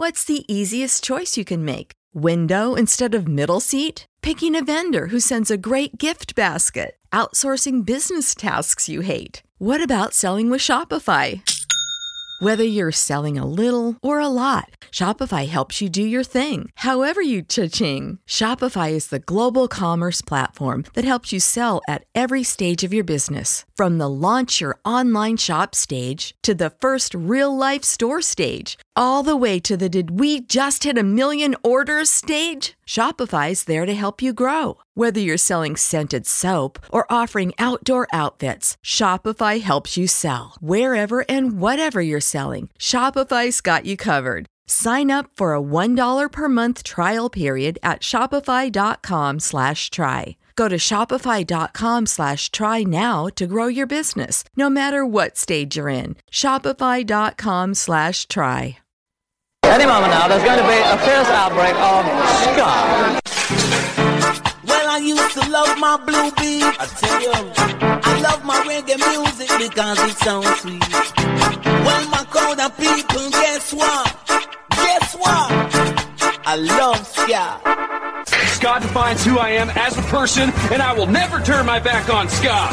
What's the easiest choice you can make? Window instead of middle seat? Picking a vendor who sends a great gift basket? Outsourcing business tasks you hate? What about selling with Shopify? Whether you're selling a little or a lot, Shopify helps you do your thing, however you cha-ching. Shopify is the global commerce platform that helps you sell at every stage of your business. From the launch your online shop stage to the first real-life store stage, all the way to the did we just hit a million orders stage. Shopify's there to help you grow. Whether you're selling scented soap or offering outdoor outfits, Shopify helps you sell. Wherever and whatever you're selling, Shopify's got you covered. Sign up for a $1 per month trial period at shopify.com/try. Go to shopify.com/try now to grow your business, no matter what stage you're in. Shopify.com/try. Any moment now, there's going to be a fierce outbreak of ska. Well, I used to love my blue beat. I tell you, I love my reggae music because it sounds sweet. Well, my crowd of people, guess what? Guess what? I love ska. Ska defines who I am as a person, and I will never turn my back on ska.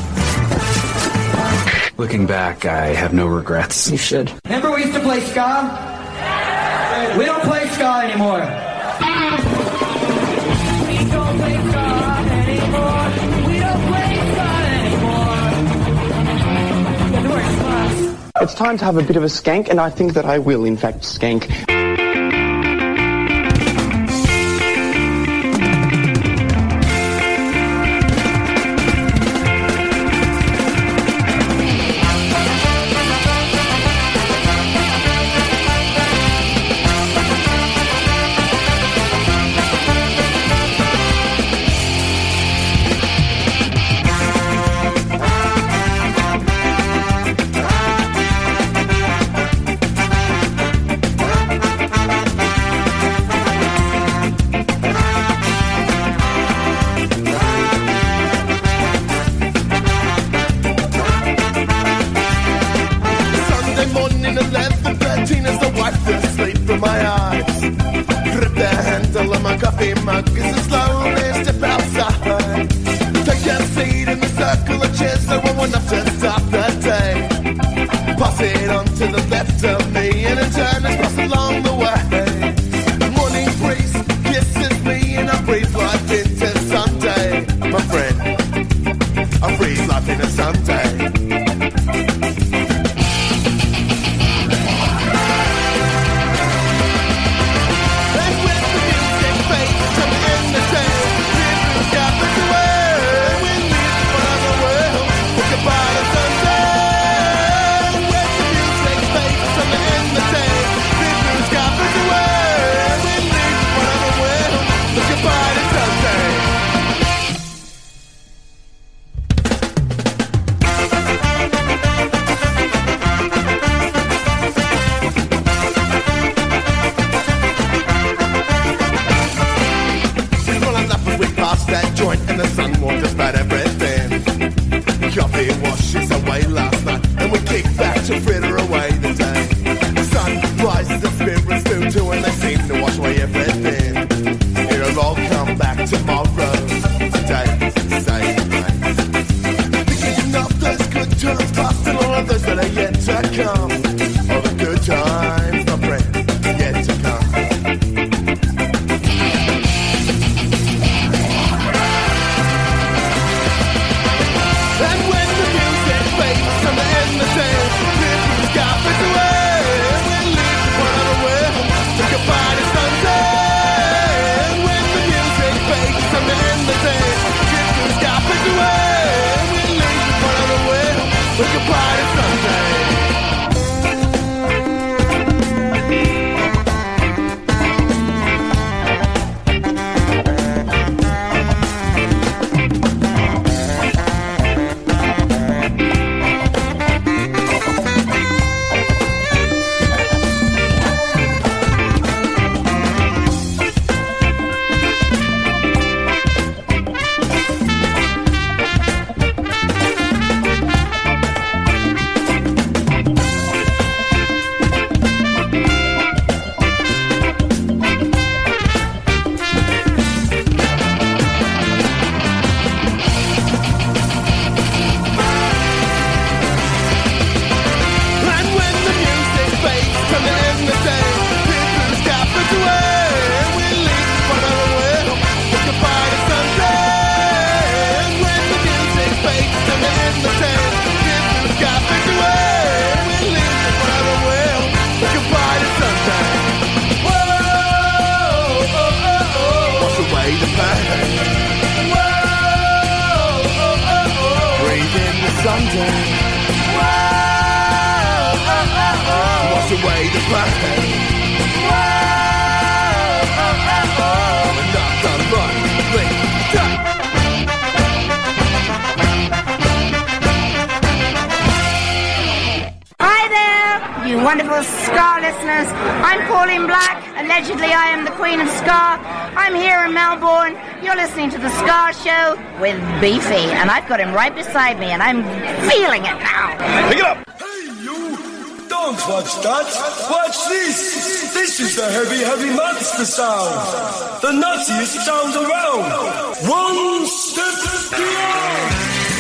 Looking back, I have no regrets. You should. Remember we used to play ska? We don't play ska anymore. We don't play ska anymore. We don't play ska anymore. It's time to have a bit of a skank, and I think that I will, in fact, skank. the Ska listeners. I'm Pauline Black. Allegedly, I am the Queen of Ska. I'm here in Melbourne. You're listening to the Ska Show with Beefy, and I've got him right beside me, and I'm feeling it now. Pick it up. Hey, you! Don't watch that. Watch this. This is the heavy, heavy monster sound. The nuttiest sound around. One step beyond.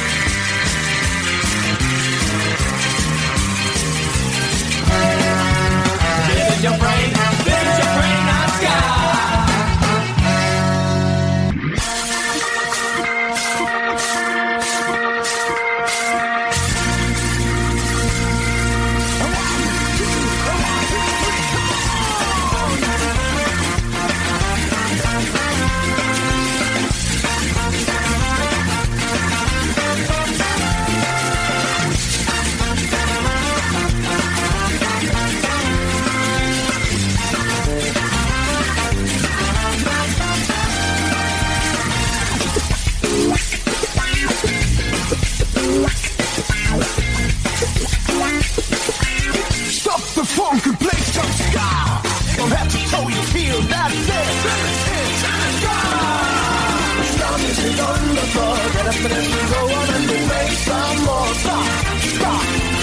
Your brain, build your brain on Ska. Funk and play some ska. Don't have to tell you feel that this is ska. Ska music on the floor. Get up and let's go on and we make some more ska. Ska.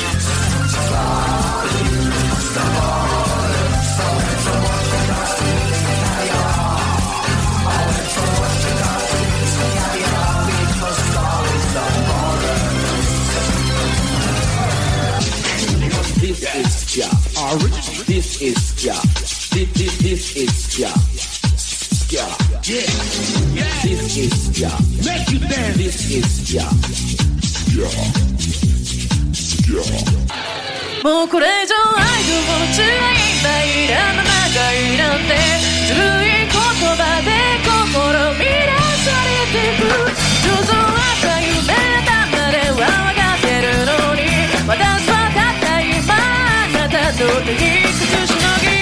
This is ska. This is ska. This is ska. Ska. Yeah. This is ska. Make you dance. This is ska. Ska. Ska. もうこれ以上愛ともちはいっぱいいらんな仲いいなんてずるい言葉で心乱されてく上手な夢だまでは分かってるのに私はたった今あなたと手に靴しのぎ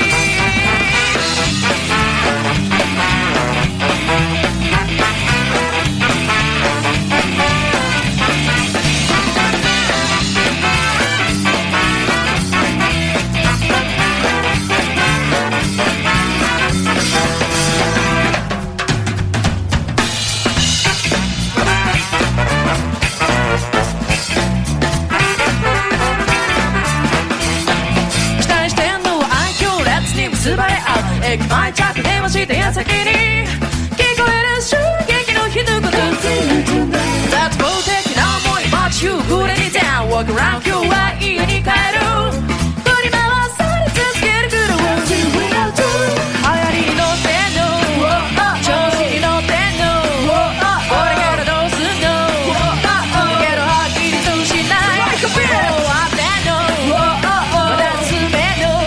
駅前着電話して矢先に聞こえる衝撃の一言絶望的な思い街行くれに down walk around 今日は家に帰る振り回され続ける苦労 without you 流行りに乗ってんの調子に乗ってんのこれからどうすんのだけどはっきりとしない終わってんのまだ進めんの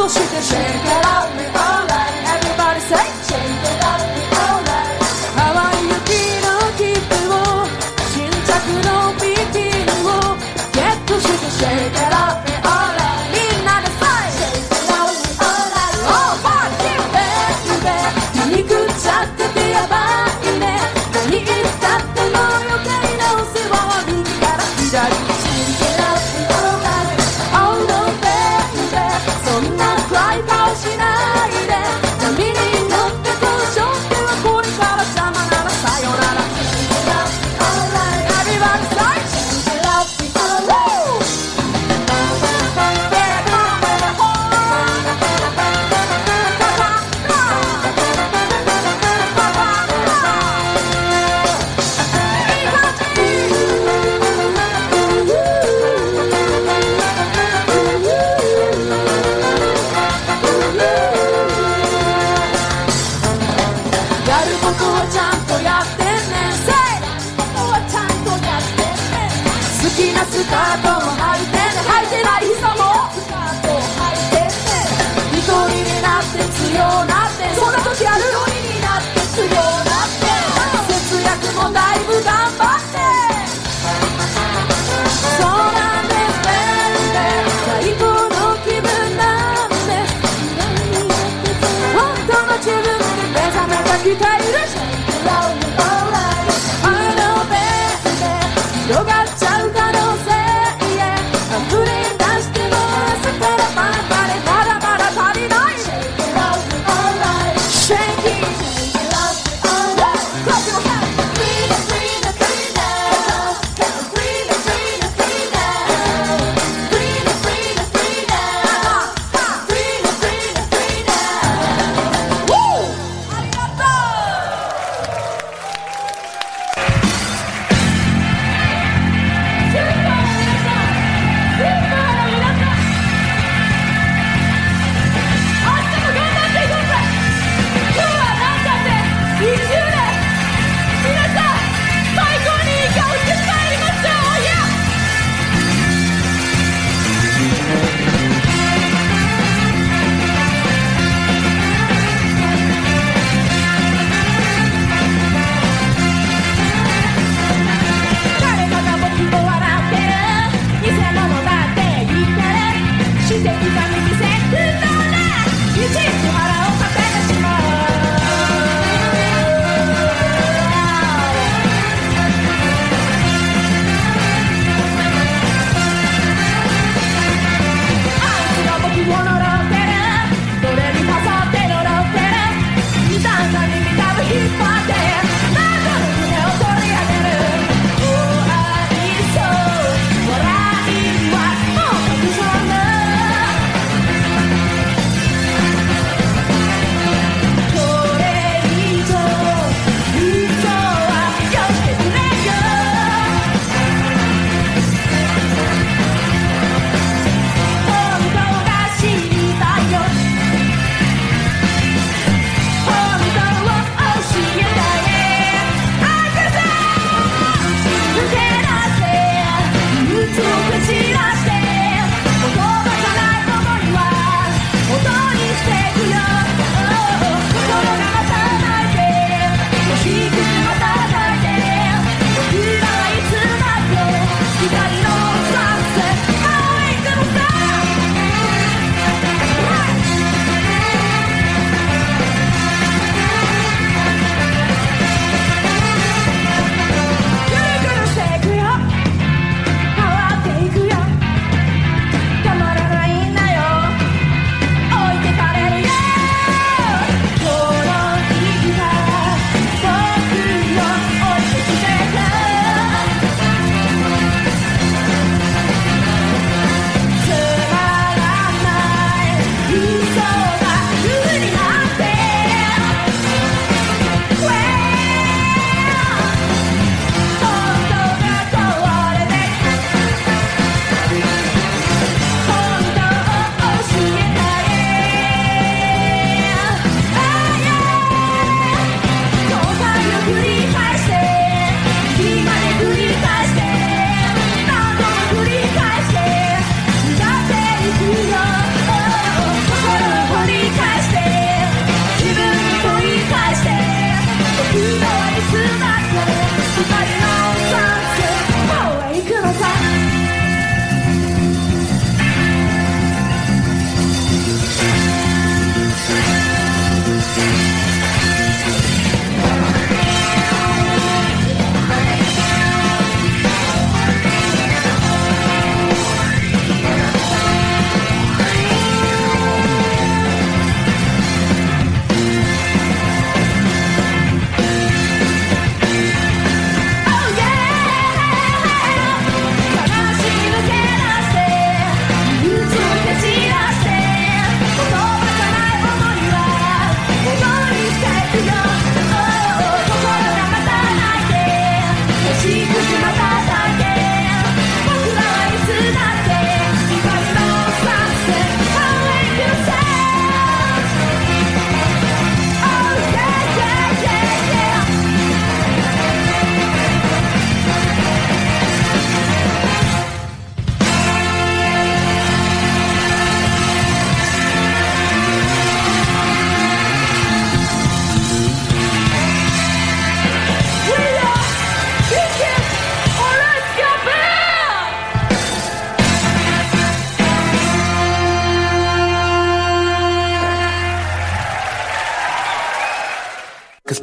として Shake it out me alright Everybody say Shake it out me alright 淡い雪の切符を新着のビキニをゲットして Shake it out me alright みんなで say Shake it out me alright Oh fuck you baby 肉ちゃっててやばいね何言ったっても余計なお世話は右から左に Shake it out me alright Oh no baby そんな暗い顔しない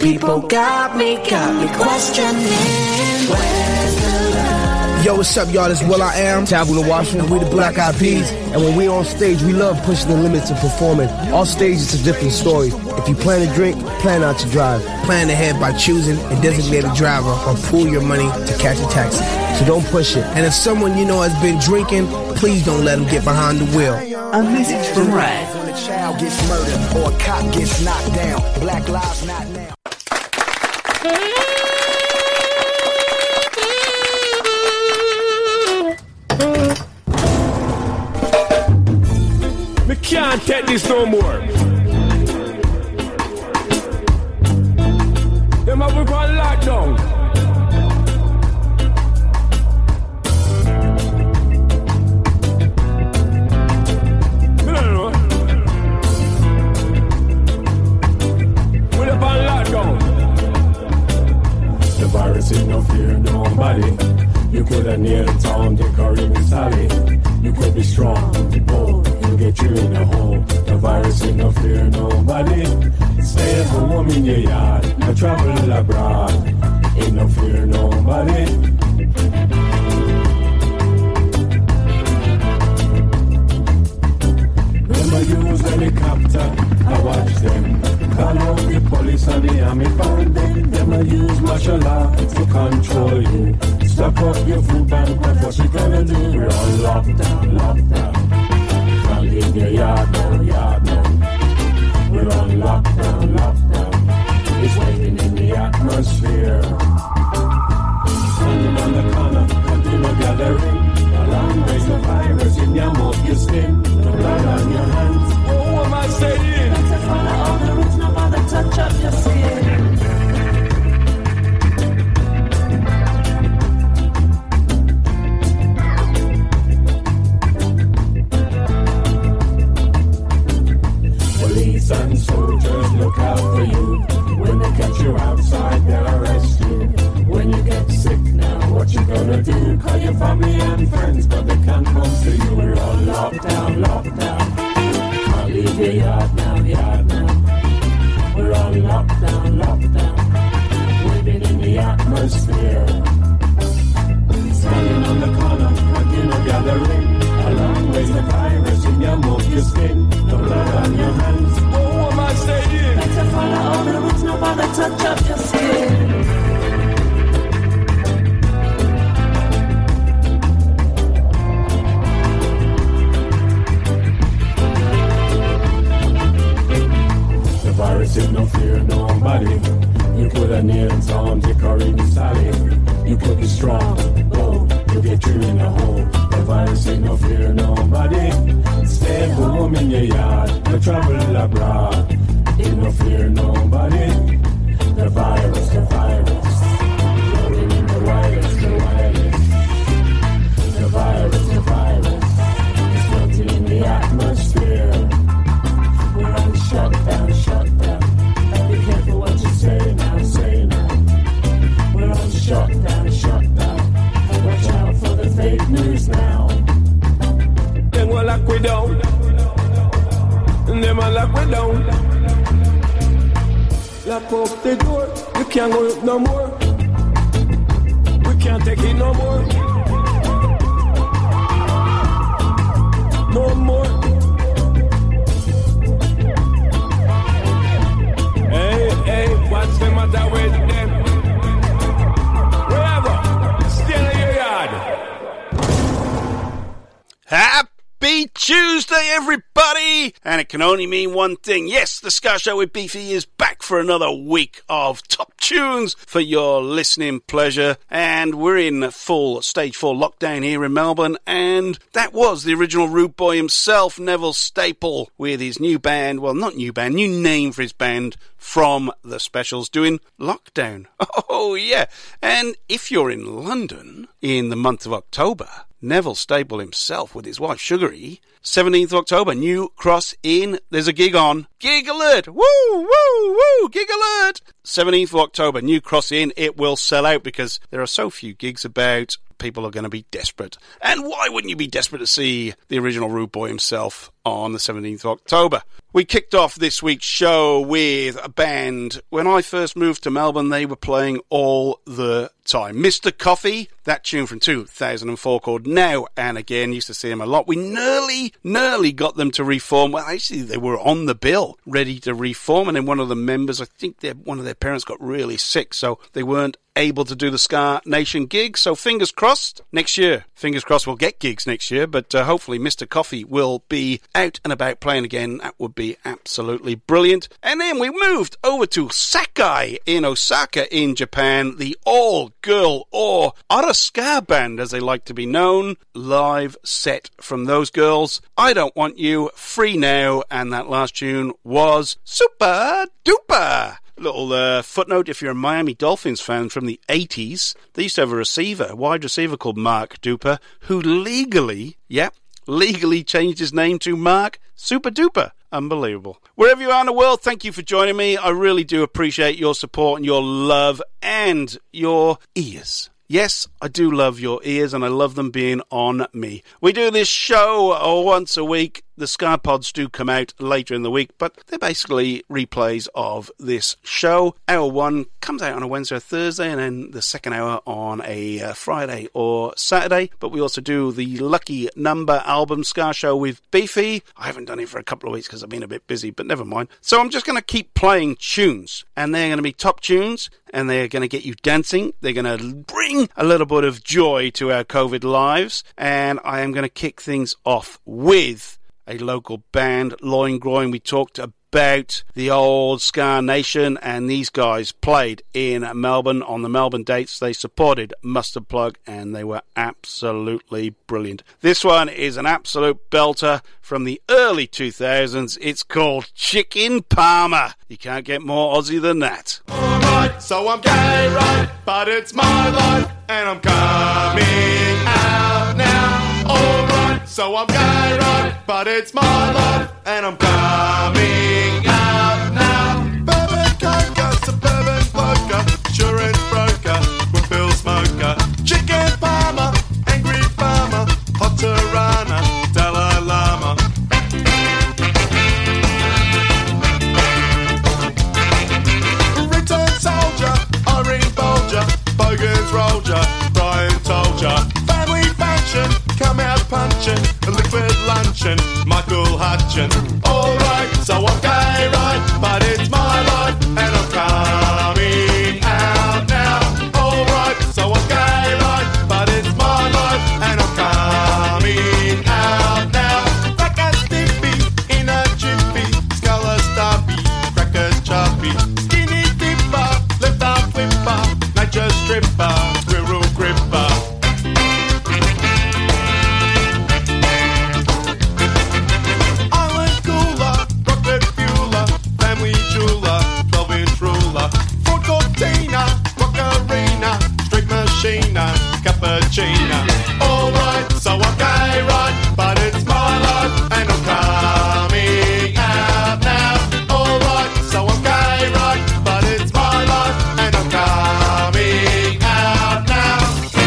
people got me questioning. Where's the love? Yo, what's up, y'all? This is Will I Am, Tabula Washington. We the Black Eyed Peas, and when we on stage, we love pushing the limits of performing. All stages is a different story. If you plan to drink, plan not to drive. Plan ahead by choosing a designated driver or pool your money to catch a taxi. So don't push it. And if someone you know has been drinking, please don't let them get behind the wheel. A message from Red. When a child gets murdered or a cop gets knocked down, Black lives not now. We can't take this no more. Them have we gone lockdown. The virus is no fear, nobody. You could have nailed Tom, Dick, or even Sally. You could be strong, bold, you'll get you in a hole. The virus is no fear, nobody. Stay at home in your yard, I travel abroad. Ain't no fear, nobody. Never use helicopter, I watch them. Call out the police and the army band them. Never use martial law to control you. Stock up your food bank, what you gonna do? We're on lockdown, lockdown. Can't leave your yard now. We're on lockdown, lockdown. It's waiting in the atmosphere. Standing on the corner, continue gathering. Alarm raise the virus in your mouth, your skin, the blood on your hands. Oh, what am I saying? Better follow all the rules, no bother touch up your skin. Police and soldiers look out for you. When they catch you outside, they'll arrest you. When you get sick now, what you gonna do? Call your family and friends, but they can't come to you. We're on lockdown, lockdown. Can't leave your yard now. We're on lockdown, lockdown. Living in the atmosphere. Standing on the corner, continue gathering. Alarm raise the virus in your mouth, your skin, the blood on your hands. Oh, what am I saying? Better follow all the rules, no bother touch up your skin. The virus is no fear, nobody. You could have nailed Tom, Dick, or even Sally. You could be strong, bold, you get you in a hole. The virus ain't no fear, nobody. Stay home in your yard, or travel abroad. Ain't no fear, nobody. The virus, rolling in the wireless, The virus, it's floating in the atmosphere. We're on shutdown. Be careful what you say now. We're on shutdown. Watch out for the fake news now. Them will lock we down. Them will lock we down. Lock up the door. You can't go up no more. We can't take it no more. No more. Hey, what's the matter with them? Wherever, still in your yard. Happy Tuesday, everybody! And it can only mean one thing. Yes, the Ska Show with Beefy is back for another week of top tunes for your listening pleasure. And we're in full stage 4 lockdown here in Melbourne. And that was the original Rude Boy himself, Neville Staple, with his new band. Well, not new band, new name for his band, From the Specials, doing Lockdown. Oh, yeah. And if you're in London in the month of October, Neville Staple himself with his wife Sugary, 17th of October, New Cross Inn. There's a gig on. Gig alert! Woo, woo, woo! Gig alert! 17th of October, New Cross Inn. It will sell out because there are so few gigs about. People are going to be desperate. And why wouldn't you be desperate to see the original Rude Boy himself on the 17th of October. We kicked off this week's show with a band. When I first moved to Melbourne, they were playing all the time. Mr. Coffee, that tune from 2004 called Now and Again. Used to see them a lot. We nearly got them to reform. Well, actually, they were on the bill, ready to reform. And then one of the members, I think one of their parents got really sick, so they weren't able to do the Ska Nation gig. So fingers crossed next year. Fingers crossed we'll get gigs next year, but hopefully Mr. Coffee will be out and about playing again. That would be absolutely brilliant. And then we moved over to Sakai in Osaka in Japan, the all-girl or Otter Ska band, as they like to be known. Live set from those girls. I Don't Want You, Free Now, and that last tune was Super Duper. Little footnote, if you're a Miami Dolphins fan from the 80s, they used to have a wide receiver called Mark Duper, who legally changed his name to Mark Super Duper. Unbelievable. Wherever you are in the world, thank you for joining me. I really do appreciate your support and your love and your ears. Yes, I do love your ears and I love them being on me. We do this show once a week. The Ska Pods do come out later in the week, but they're basically replays of this show. Hour 1 comes out on a Wednesday or Thursday, and then the second hour on a Friday or Saturday. But we also do the Lucky Number album Ska Show with Beefy. I haven't done it for a couple of weeks because I've been a bit busy, but never mind. So I'm just going to keep playing tunes, and they're going to be top tunes, and they're going to get you dancing. They're going to bring a little bit of joy to our COVID lives, and I am going to kick things off with a local band, Loin Groin. We talked about the old Ska Nation, and these guys played in Melbourne on the Melbourne dates. They supported Mustard Plug, and they were absolutely brilliant. This one is an absolute belter from the early 2000s. It's called Chicken Parma. You can't get more Aussie than that. Alright, so I'm gay, right? But it's my life, and I'm coming out now. Alright, so I'm gay, right? But it's my life, and I'm coming out now. Bourbon coca, suburban bloker, insurance broker, with Bill Smoker, chicken farmer, angry farmer, hot Tirana, Dalai Lama. Return soldier, Irene Bolger, Bogans Roger, Brian told ya. Family function, come out punching, liquid luncheon, Michael Hutchin. Alright, so I'm gay, right? But it's my life, and I'm coming out now. Alright, so I'm gay, right? But it's my life, and I'm coming out now. Like a stiffy in a jiffy, skull a stubby, crack a choppy, skinny dipper, left arm flipper, nature stripper, squirrel gripper. Cappuccino. Alright, so I'm gay, right? But it's my life, and I'm coming out now. Alright, so I'm gay, right? But it's my life, and I'm coming out now.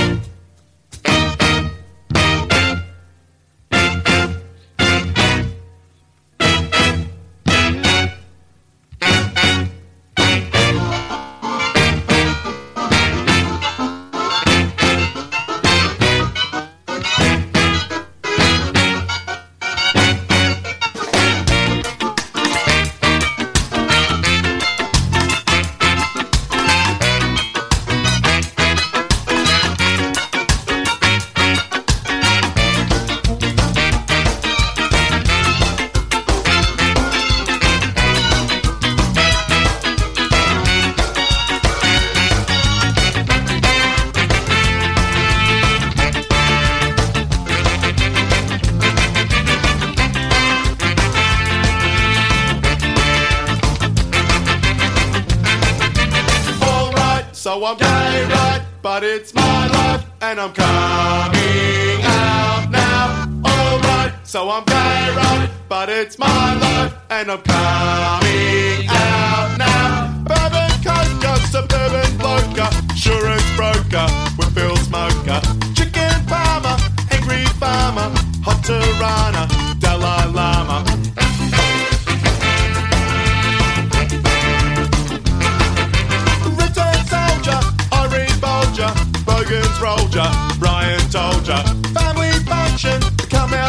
So I'm gay, right? But it's my life, and I'm coming out now. Alright, so I'm gay, right? But it's my life, and I'm coming out now. Bourbon coca, suburban bloker, insurance broker, with Bill Smoker, chicken farmer, angry farmer, hot Tirana, Dalai Lama.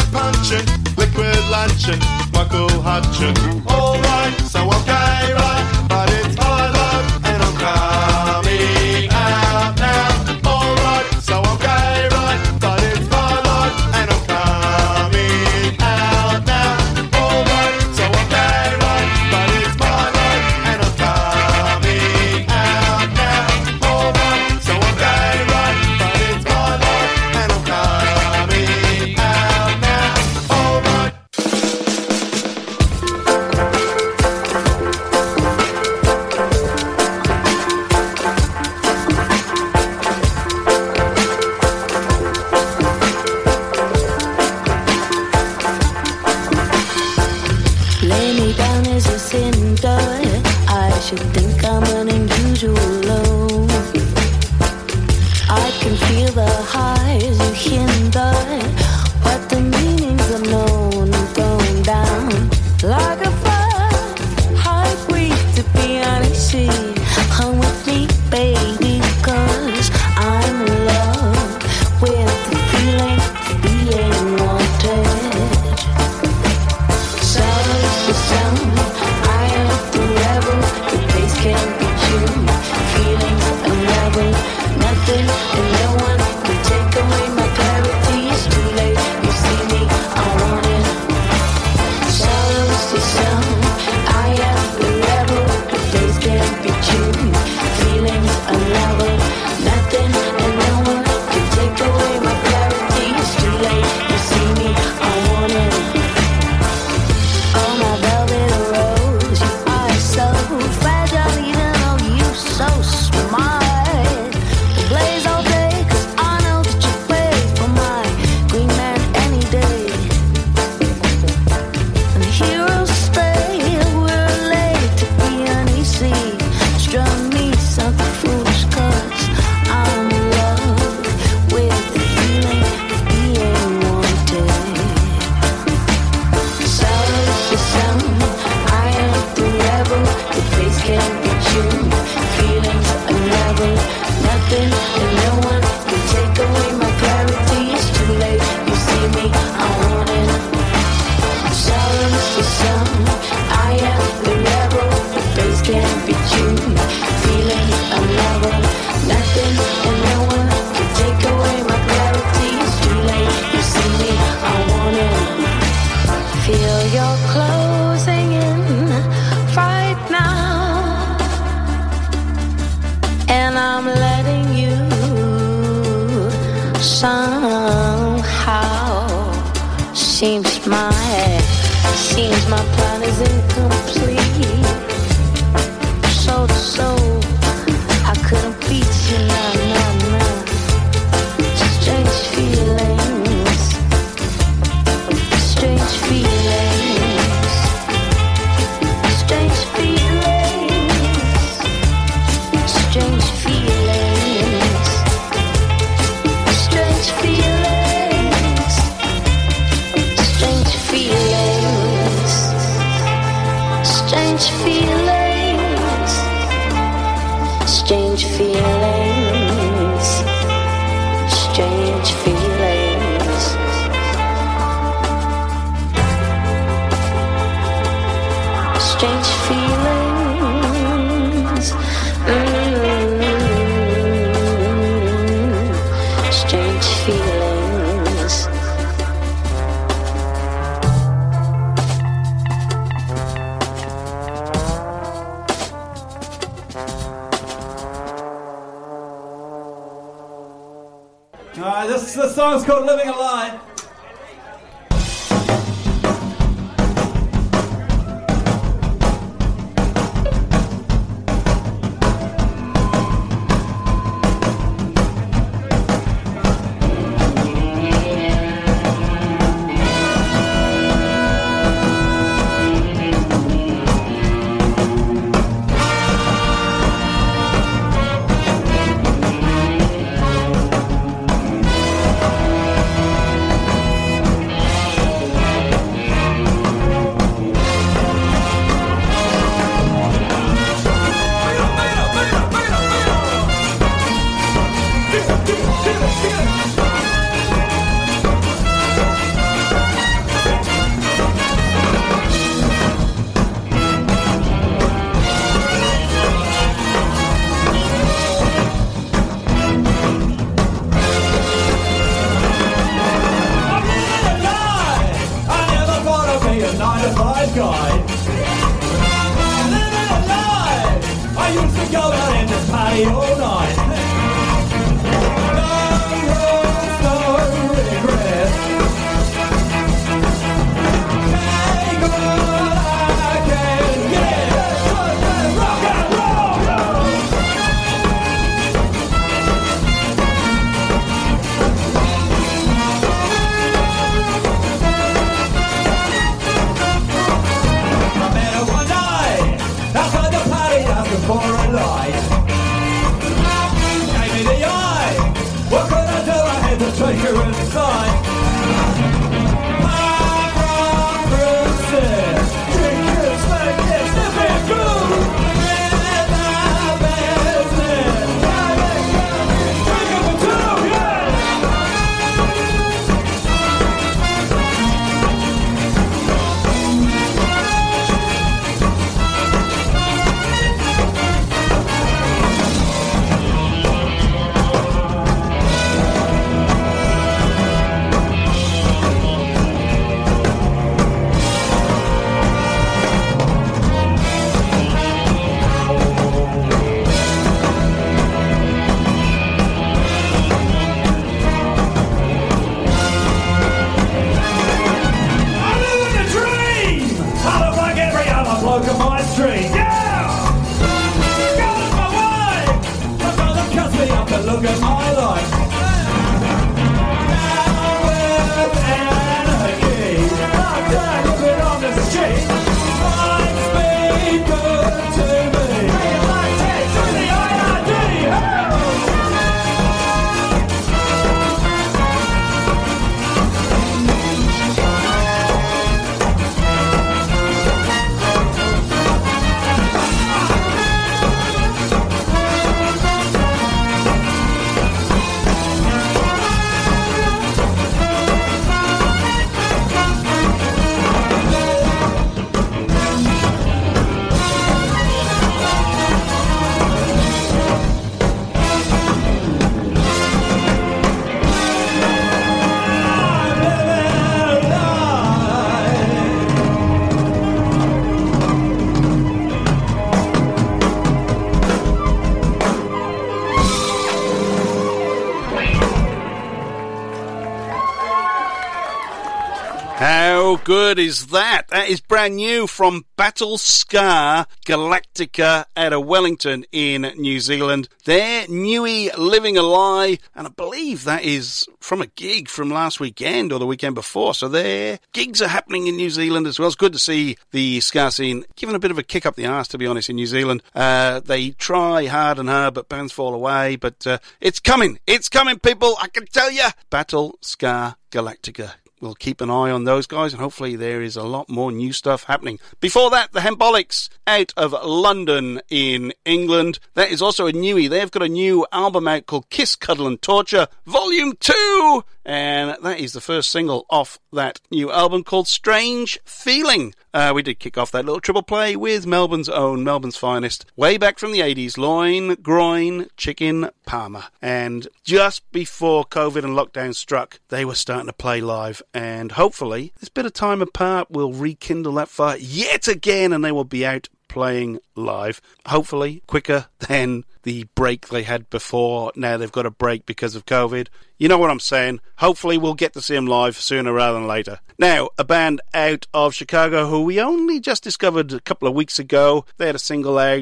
punching, liquid luncheon, muckle hutching. Alright, so okay, right, but it's my love, and I'm coming out now. Alright, so okay, right, but it's my love, and I'm coming out now. Alright, so okay, right, but it's my love, and I'm coming out now. Alright, so okay, right, but it's my love, and I'm coming out now. Alright. Lay me down as a cinder. I should think I'm an unusual low. I can feel the highs you hinder, but the meanings unknown and thrown down like a fire. High breathe to be uneasy. Come with me, baby, 'cause I'm in love with the feeling of being wanted. Sound to sound, I am the rebel. The bass can't be tuned. Feelings unravel. Nothing and no one can take away my clarity. It's too late. You see me, I want it. Sound to sound, I am the rebel. The bass can't be tuned. Feelings unravel. Nothing and no one can take away my clarity. It's too late. You see me, I want it. Oh, my velvet rose, you are so fragile, even though you so smart. Blaze all day, 'cause I know that you pay for my green man any day. And heroes stay, we're late to be uneasy. Strum me something foolish, 'cause I'm in love with the feeling of being wanted. Sound to sound, I am the rebel. The bass can't be tuned. Feelings unravel. Nothing and no one can take away my clarity. It's too late. You see me, I want it. Sound to sound, I am the rebel. The bass can't be tuned. Feelings unravel. Nothing and no one can take away my clarity. It's too late. You see me, I want it. Feel you're closing in right now, and I'm letting you somehow. Seems my plan is incomplete. Soul to soul, I couldn't beat you now. Strange feelings. Strange feelings. Strange feelings. Strange feelings. Strange feelings. Strange feelings. Strange feelings. Strange feelings. Strange feelings. Strange feelings. Strange feelings. This song's called Living a Lie. party all night. No rules, no regrets. Take all I can get. Rock and roll. I met her one night outside the party asking for a light. Gave me the eye. What could I do? I had to take her inside. Pop rock bruises, drinking, smoking, sniffing glue. In the business, drinking for two, yeah. I'm living a dream! I look like every other bloke on my street, yeah! God is my wife! Sometimes it cuts me up to look at my life. Now with anarchy, I'm done living on the street. Life's been good to me. Hey, like Ted, to the IRD, hey! How good is that? That is brand new from Battle Scar Galactica out of Wellington in New Zealand. They're Newey Living a Lie, and I believe that is from a gig from last weekend or the weekend before. So their gigs are happening in New Zealand as well. It's good to see the ska scene given a bit of a kick up the arse, to be honest, in New Zealand. They try hard and hard, but bands fall away. But it's coming. It's coming, people. I can tell you. Battle Scar Galactica. We'll keep an eye on those guys, and hopefully there is a lot more new stuff happening. Before that, the Hembolics out of London in England. That is also a newie. They've got a new album out called Kiss, Cuddle and Torture Volume 2. And that is the first single off that new album called Strange Feeling. We did kick off that little triple play with Melbourne's own, Melbourne's finest, way back from the 80s, Loin, Groin, Chicken, Parma. And just before COVID and lockdown struck, they were starting to play live. And hopefully, this bit of time apart will rekindle that fire yet again, and they will be out playing live. Hopefully, quicker than the break they had before. Now they've got a break because of COVID. You know what I'm saying. Hopefully we'll get to see them live sooner rather than later. Now, a band out of Chicago who we only just discovered a couple of weeks ago. They had a single out,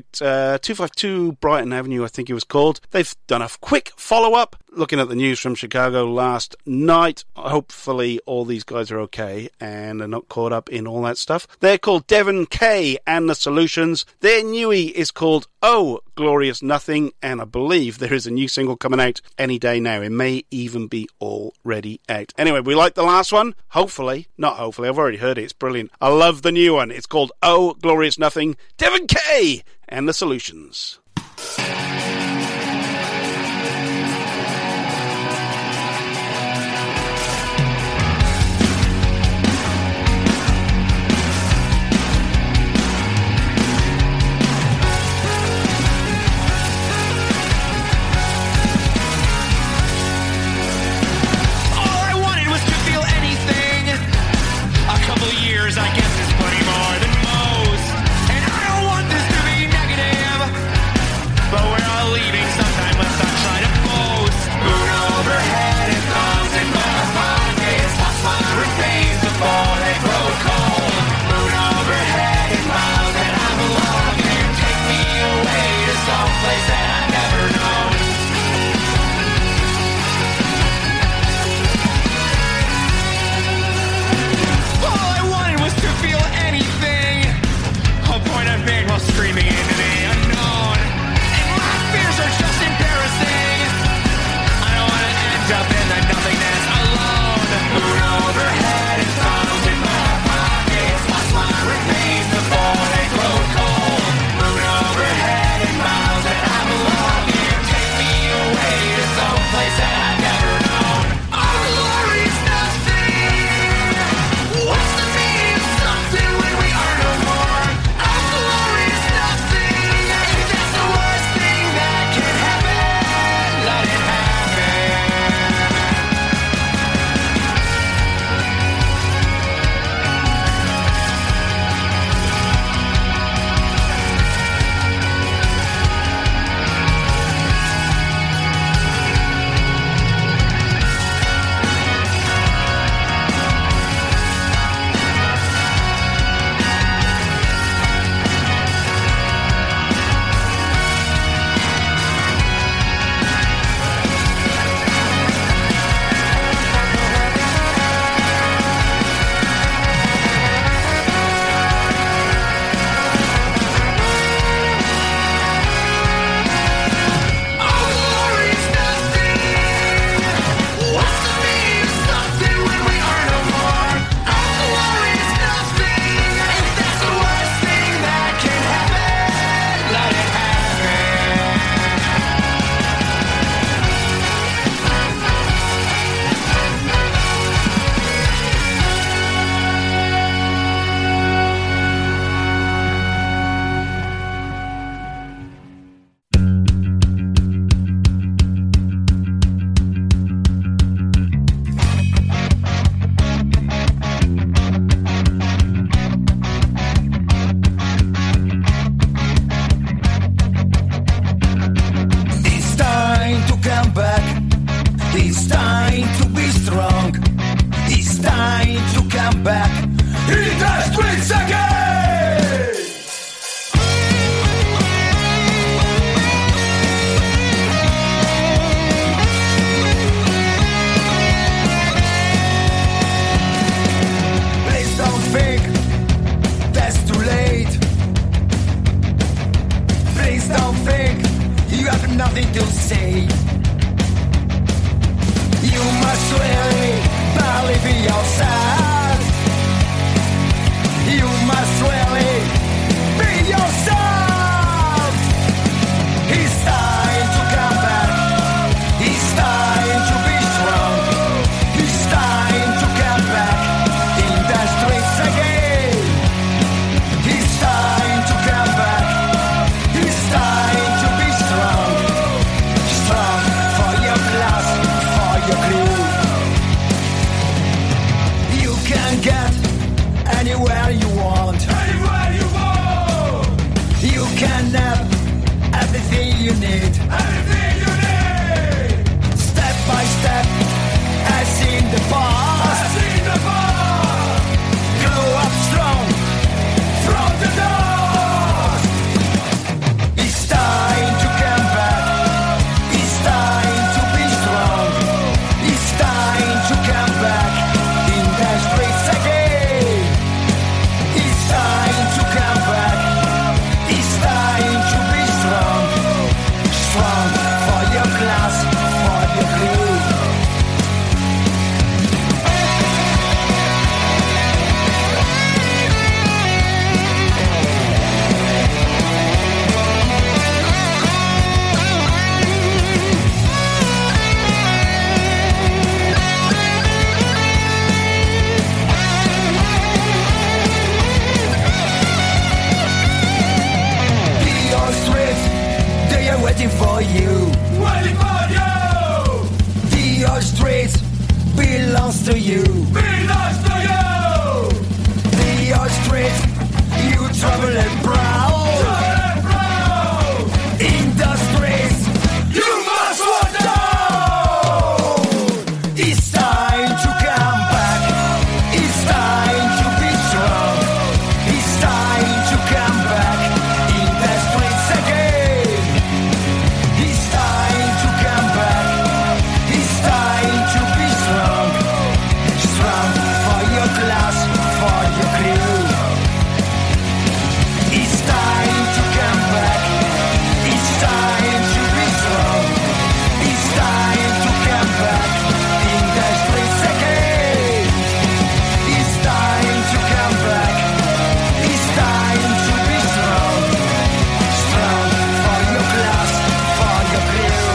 252 Brighton Avenue, I think it was called. They've done a quick follow-up. Looking at the news from Chicago last night, hopefully all these guys are okay and are not caught up in all that stuff. They're called Devon Kay and the Solutions. Their newie is called Oh Glorious Nothing, and I believe there is a new single coming out any day now. It may even be already out. Anyway, we like the last one. Hopefully, not hopefully, I've already heard it. It's brilliant. I love the new one. It's called Oh Glorious Nothing. Devon Kay and the Solutions. I guess it's plenty more than most. And I don't want this to be negative, but we're in the streets again. Please don't think that's too late. Please don't think you have nothing to say. You must really believe in yourself. You must really be yourself. It's time to come back. It's time to be strong. It's time to come back in the streets again. It's time to come back. It's time to be strong. Strong for your class, for your crew. You can get anywhere you want. Anywhere you want. You can have everything you need. Everything you need. Step by step, as in the past. As in the past. Grow up strong from the dust. It's time to come back. It's time to be strong. It's time to come back in the streets again. It's time to come back. It's time to be strong. Strong for your class, for your crew. Your streets, they are waiting for you. Waiting for you. Your streets belongs to you. Belongs to you. Your streets, you travel and proud. In the streets, you must walk down. It's time to come back. It's time to be strong. It's time to come back in the streets again. It's time to come back. It's time to be strong. Strong for your class, for your crew. It's time to come back. It's time to be strong. It's time to come back in the streets again. It's time to come back. It's time to be strong. Strong for your class, for your crew.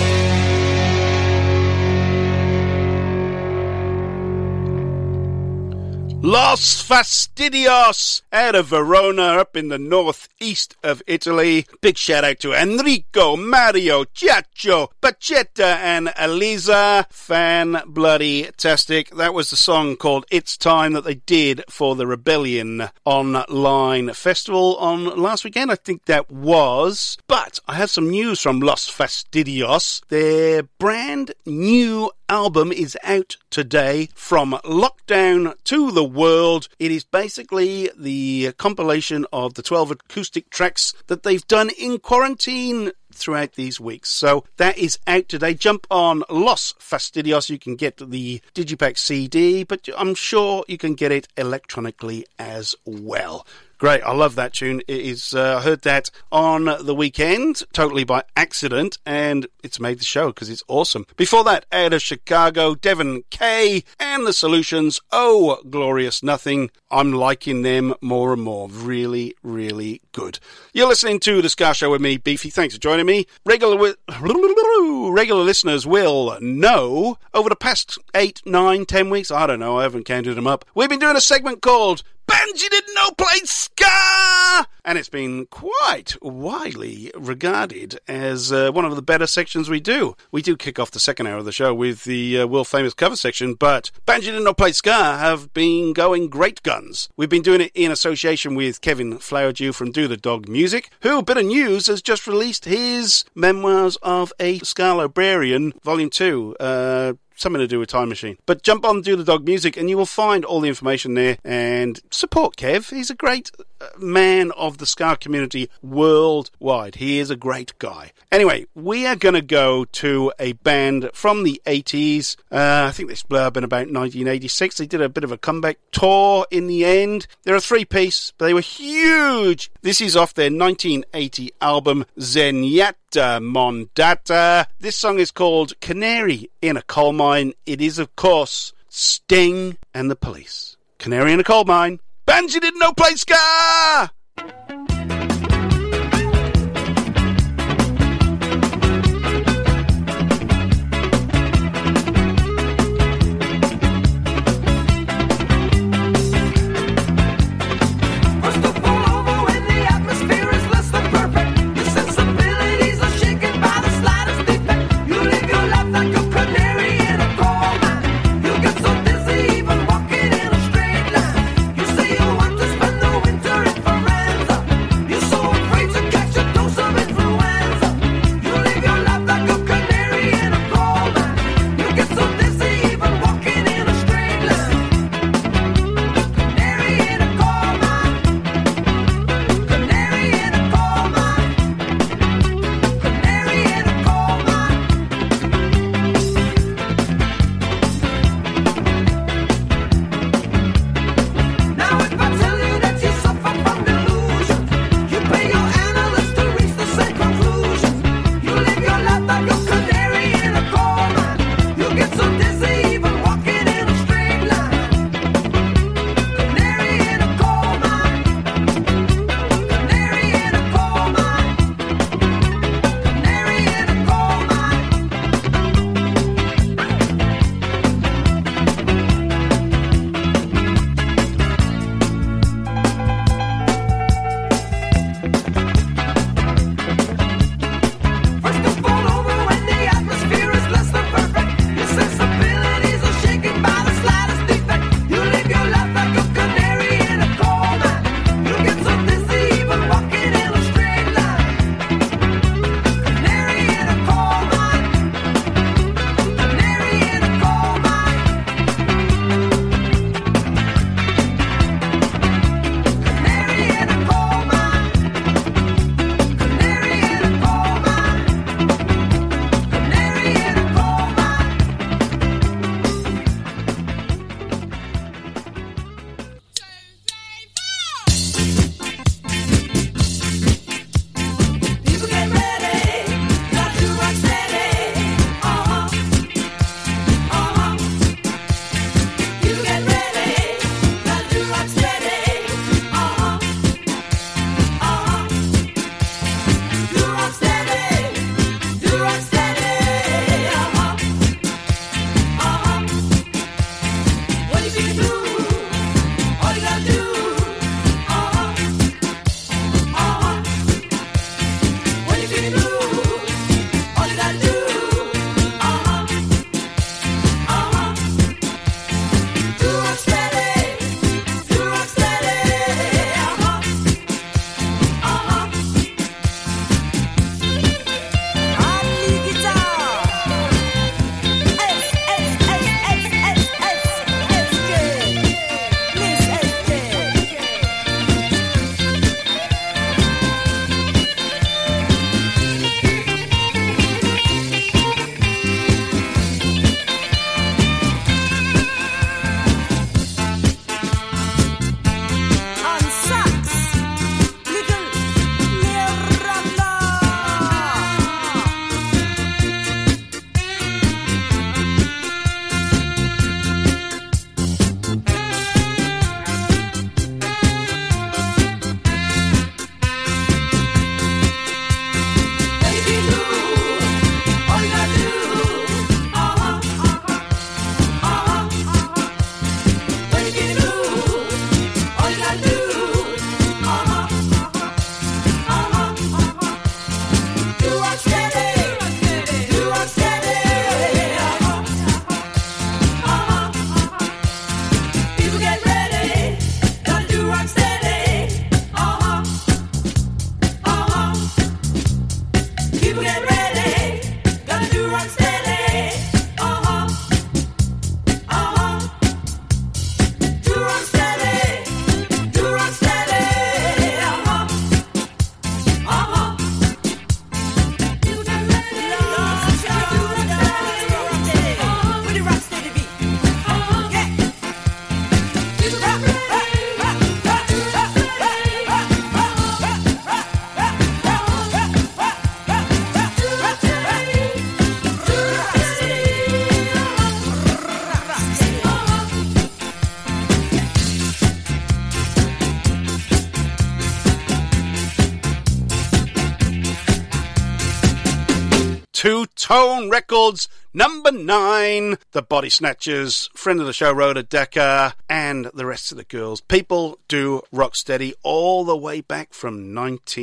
Los Fastidios out of Verona up in the northeast of Italy. Big shout out to Enrico, Mario, Giaccio, Bacetta and Elisa. Fan-bloody-tastic. That was the song called It's Time that they did for the Rebellion Online Festival on last weekend. I think that was. But I have some news from Los Fastidios. Their brand new album is out today, From Lockdown to the World. It is basically the compilation of the 12 acoustic tracks that they've done in quarantine throughout these weeks. So that is out today. Jump on Los Fastidios. You can get the Digipack CD, but I'm sure you can get it electronically as well. Great, I love that tune. It is, I heard that on the weekend, totally by accident, and it's made the show because it's awesome. Before that, out of Chicago, Devon Kay and the Solutions, Oh Glorious Nothing. I'm liking them more and more. Really, really good. You're listening to The Ska Show with me, Beefy. Thanks for joining me. Regular listeners will know, over the past 8, 9, 10 weeks, I don't know, I haven't counted them up, we've been doing a segment called Bands You Didn't Know Played Ska! And it's been quite widely regarded as one of the better sections we do. We do kick off the second hour of the show with the world-famous cover section, but Bands You Didn't Know Played Ska have been going great guns. We've been doing it in association with Kevin Flowerdew from Do the Dog Music, who, bit of news, has just released his Memoirs of a Ska Librarian, Volume 2, something to do with Time Machine. But jump on Do the Dog Music and you will find all the information there, and support Kev. He's a great man of the ska community worldwide. He is a great guy. Anyway, we are going to go to a band from the 80s. I think they split up in about 1986. They did a bit of a comeback tour in the end. They're a three-piece, but they were huge. This is off their 1980 album Zenyatta Mondata. This song is called Canary in a Coal Mine. It is, of course, Sting and the Police. Canary in a Coal Mine. Bands you didn't know play ska! Walking in a straight line. You say you want to spend the winter in Faranza. Two-Tone Records, number 9, the Body Snatchers, friend of the show, Rhoda Decker, and the rest of the girls. People do Rocksteady all the way back from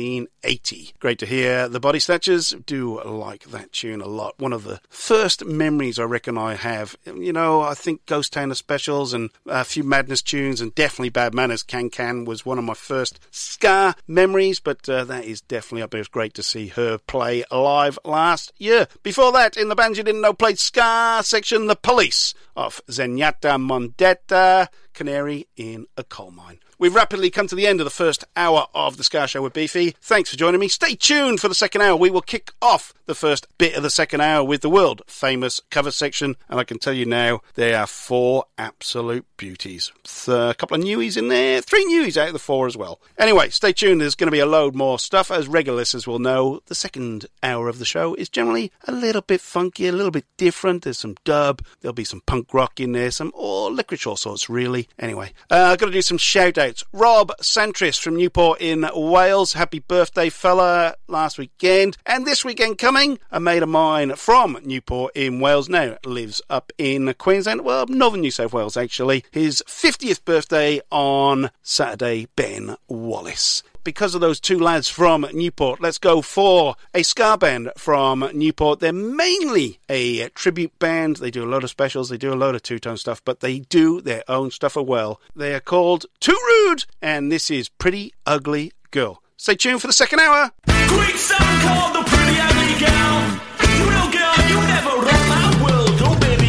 1980. Great to hear. The Body Snatchers, do like that tune a lot. One of the first memories I reckon I have. You know, I think Ghost Town Specials and a few Madness tunes and definitely Bad Manners Can Can was one of my first ska memories, but that is definitely up there. It was great to see her play live last year. Before that, in the bands you didn't know played ska section, The Police of Zenyatta Mondetta, Canary in a Coal Mine. We've rapidly come to the end of the first hour of the Ska Show with Beefy. Thanks for joining me. Stay tuned for the second hour. We will kick off the first bit of the second hour with the world famous cover section. And I can tell you now, there are 4 absolute beauties. A couple of newies in there. 3 newies out of the 4 as well. Anyway, stay tuned. There's going to be a load more stuff. As regular listeners will know, the second hour of the show is generally a little bit funky, a little bit different. There's some dub. There'll be some punk rock in there. Some licorice, all sorts, really. Anyway, I've got to do some shout-outs. Rob Santris from Newport in Wales. Happy birthday, fella, last weekend. And this weekend coming, a mate of mine from Newport in Wales now lives up in Queensland, well, northern New South Wales, actually. His 50th birthday on Saturday, Ben Wallace. Because of those 2 lads from Newport, let's go for a ska band from Newport. They're mainly a tribute band. They do a lot of specials. They do a lot of two-tone stuff, but they do their own stuff as well. They are called Too Rude, and this is Pretty Ugly Girl. Stay tuned for the second hour. Great song called The Pretty Ugly Girl. You know, girl, you never rock my world. Oh, baby.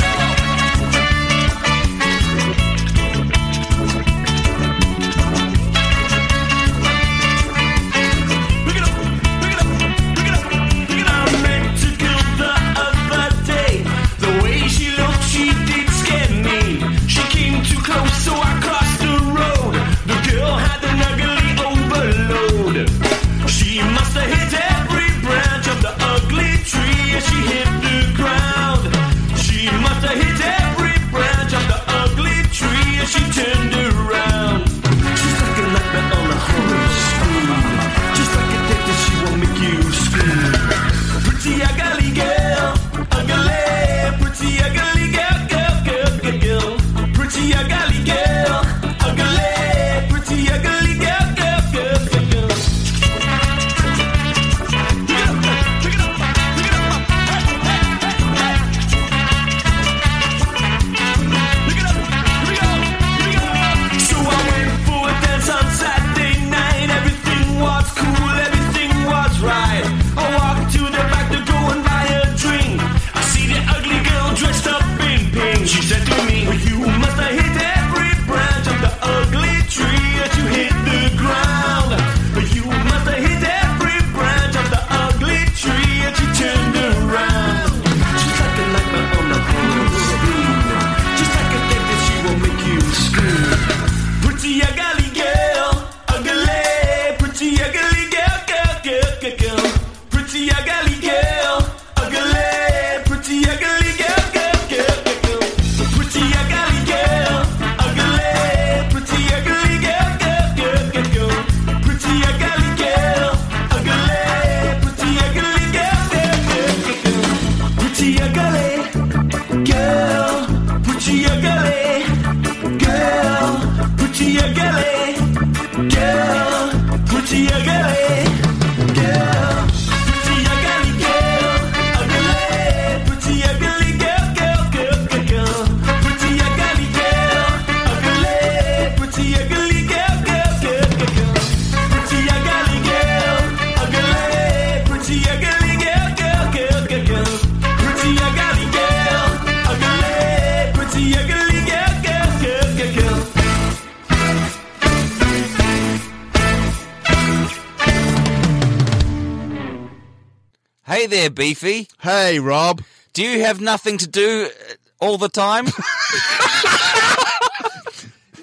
Close, so I crossed the road. The girl had an ugly overload. She must have hit every branch of the ugly tree as she hit the ground. She must have hit every branch of the ugly tree as she turned around. She's like a nightmare on a horror screen. Just like a death that she won't make you scream. Pretty ugly girl, ugly, pretty ugly girl, girl, girl, girl. Pretty ugly girl, ugly, pretty ugly girl, girl, girl, girl, girl. So I went for a dance on Saturday night. Everything was cool, everything was right. I walked to the back to go and buy a drink. I see the ugly girl dressed up in pink. She said to me, well, you must have hit every branch of the ugly tree as you hit the ground. You must have hit every branch of the ugly tree as you turned around. She's like a nightmare on the horror screen. Just like a death that she will make you scream. Pretty ugly girl, ugly, pretty ugly girl, girl, girl, girl, girl. Pretty ugly girl, ugly, pretty ugly girl, girl, girl, girl, girl. Pretty ugly girl, ugly, pretty ugly girl, girl, girl, girl, girl. Pretty ugly girl, ugly, pretty ugly girl, girl, girl, girl, girl. Pretty ugly girl, pretty ugly girl, pretty ugly girl, pretty ugly girl. Hey there, Beefy. Hey, Rob. Do you have nothing to do all the time?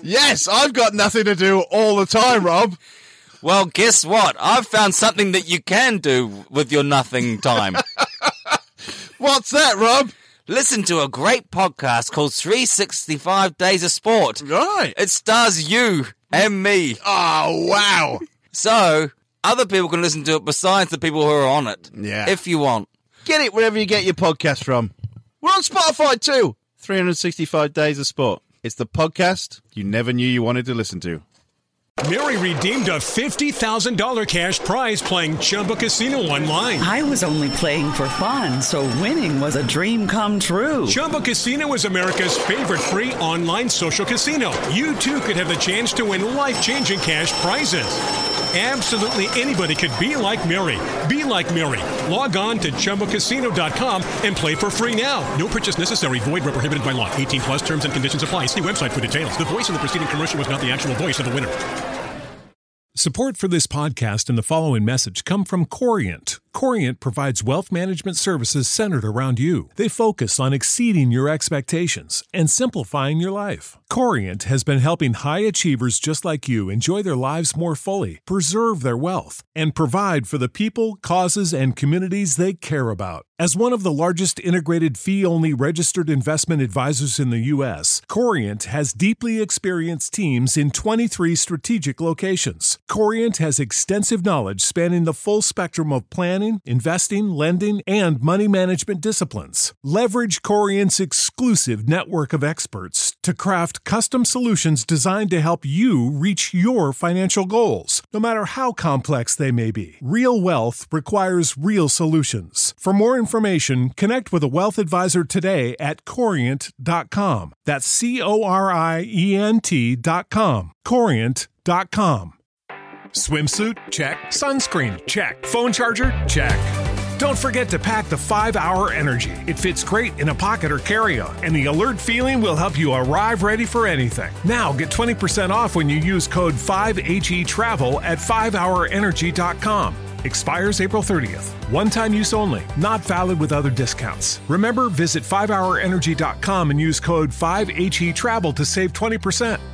Yes, I've got nothing to do all the time, Rob. Well, guess what? I've found something that you can do with your nothing time. What's that, Rob? Listen to a great podcast called 365 Days of Sport. Right. It stars you and me. Oh, wow. So, other people can listen to it besides the people who are on it. Yeah. If you want. Get it wherever you get your podcast from. We're on Spotify too. 365 Days of Sport. It's the podcast you never knew you wanted to listen to. Mary redeemed a $50,000 cash prize playing Chumba Casino online. I was only playing for fun, so winning was a dream come true. Chumba Casino is America's favorite free online social casino. You too could have the chance to win life-changing cash prizes. Absolutely anybody could be like Mary. Be like Mary. Log on to ChumbaCasino.com and play for free now. No purchase necessary. Void where prohibited by law. 18 plus terms and conditions apply. See website for details. The voice in the preceding commercial was not the actual voice of the winner. Support for this podcast and the following message come from Corient. Corient provides wealth management services centered around you. They focus on exceeding your expectations and simplifying your life. Corient has been helping high achievers just like you enjoy their lives more fully, preserve their wealth, and provide for the people, causes, and communities they care about. As one of the largest integrated fee-only registered investment advisors in the U.S., Corient has deeply experienced teams in 23 strategic locations. Corient has extensive knowledge spanning the full spectrum of planning, investing, lending, and money management disciplines. Leverage Corient's exclusive network of experts to craft custom solutions designed to help you reach your financial goals, no matter how complex they may be. Real wealth requires real solutions. For more information, connect with a wealth advisor today at Corient.com. That's Corient.com. Corient.com. Swimsuit? Check. Sunscreen? Check. Phone charger? Check. Don't forget to pack the 5-Hour Energy. It fits great in a pocket or carry-on, and the alert feeling will help you arrive ready for anything. Now get 20% off when you use code 5HETRAVEL at 5hourenergy.com. Expires April 30th. One-time use only. Not valid with other discounts. Remember, visit 5hourenergy.com and use code 5HETRAVEL to save 20%.